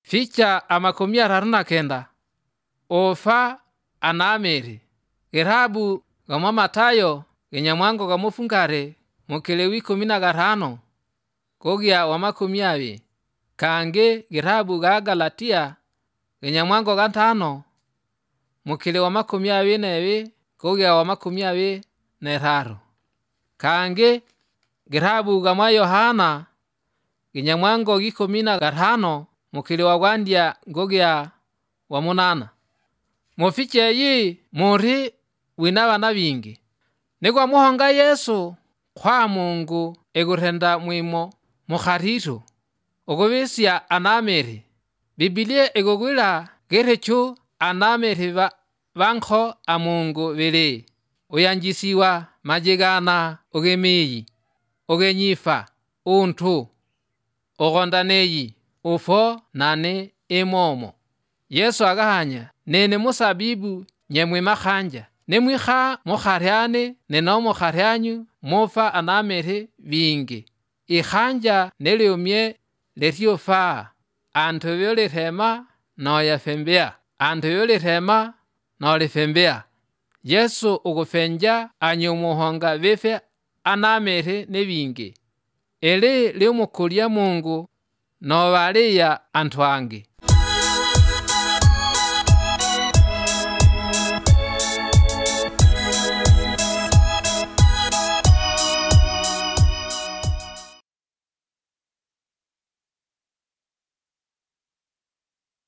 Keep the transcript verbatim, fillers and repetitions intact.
ficha amakumi atatu na kenda ofa anameri girabu gama Matayo genyamwango gamufungare mukile w'ikumi na gatano kogya wa makumi abiri kange girabu ga Galatia genyamwango gatano mukile wa makumi abiri n'ebiri kogya wa makumi abiri n'etaru kange girabu gama Yohana genyamwango g'ikumi na gatano mukile wa gwandya ngogya wa munana. Mufiche yi muri wina bana bingi nigwa muhonga Yesu kwa Mungu egurenda mwimo mukharitu ogobesya anameri. Biblia egogwira gerecho anameri ba bankho a Mungu bere oyanjisiwa majigana ogemeyi ogenyifa untu ogondaneyi ufo nane emomo. Yesu agahanya nene musabibu nyemwe makhanja nemwiha mukharyane neno mukharyanyu mofa anamere bingi ikhanja neliumye letiofa antu yolithema no yafembea antu yolithema no lifembea. Yesu ugufenja anyumuhonga befe anamere nebingi eli liumukulya Mungu no baliya antu ange